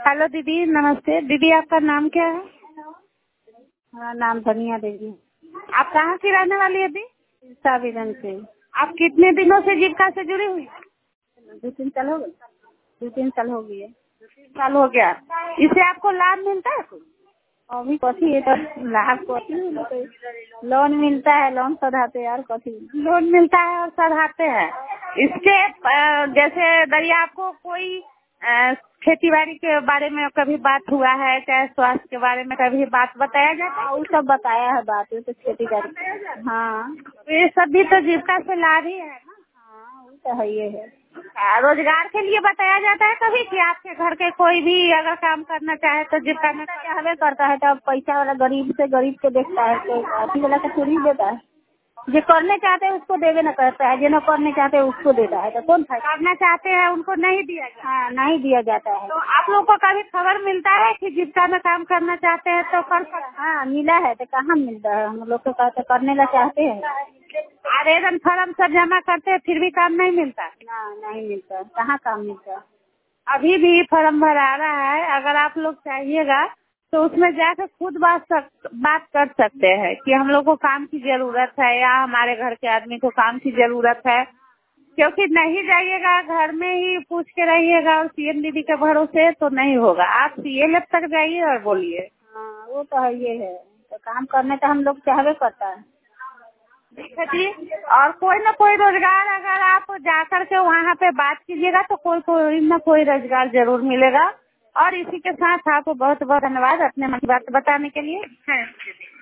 Hello दीदी, नमस्ते। दीदी आपका नाम क्या है? मेरा नाम धनिया देवी। आप कहाँ की रहने वाली है दी? साविरन से। आप कितने दिनों से जीविका से जुड़ी हुई? 2-3 साल हो गए। 2-3 साल हो गई है। 2-3 साल हो गया। इससे आपको लाभ मिलता है कुछ? अभी कथी है तो लाभ कथी, लोन मिलता है, लोन सधाते यार कथी लोन मिलता है और सधाते हैं। इसके जैसे दरिया आपको कोई खेती बाड़ी के बारे में कभी बात हुआ है, चाहे स्वास्थ्य के बारे में कभी बात बताया जाता है? वो सब बताया है बात, तो खेती बाड़ी। हाँ, तो ये सब भी तो जीविका से लाभ ही है ना। हाँ, वो तो है ये है। रोजगार के लिए बताया जाता है कभी कि आपके घर के कोई भी अगर काम करना चाहे तो जीविका में चाहवे करता है, तो अब पैसा वाला गरीब से गरीब को देखता है, कोई अति वाला को थोड़ी देता है। जो करने चाहते हैं उसको देवे न करता है, जो न करने चाहते हैं उसको देता है। तो कौन करना चाहते हैं उनको नहीं दिया जाता। हाँ, नहीं दिया जाता है। तो आप लोग को कभी खबर मिलता है कि जीविका में काम करना चाहते हैं तो कर सकते? हाँ, मिला है। तो कहाँ मिलता है? हम लोग को कहते करने ला चाहते हैं, आवेदन फॉर्म सब जमा करते हैं, फिर भी काम नहीं मिलता। ना, नहीं मिलता। कहाँ काम मिलता? अभी भी फॉर्म भरा रहा है। अगर आप लोग चाहिएगा तो उसमें जाकर खुद बात कर सकते हैं कि हम लोग को काम की जरूरत है या हमारे घर के आदमी को काम की जरूरत है। क्योंकि नहीं जाइएगा, घर में ही पूछ के रहिएगा और सीएम दीदी के भरोसे तो नहीं होगा। आप सीएलएफ तक जाइए और बोलिए। हाँ, वो तो है ये है। तो काम करने तो हम लोग चाहवे करता है। ठीक है जी। और कोई न कोई रोजगार अगर आप जाकर के वहाँ पे बात कीजिएगा तो कोई न कोई रोजगार जरूर मिलेगा। और इसी के साथ आपको बहुत बहुत धन्यवाद अपने मन की बात बताने के लिए। है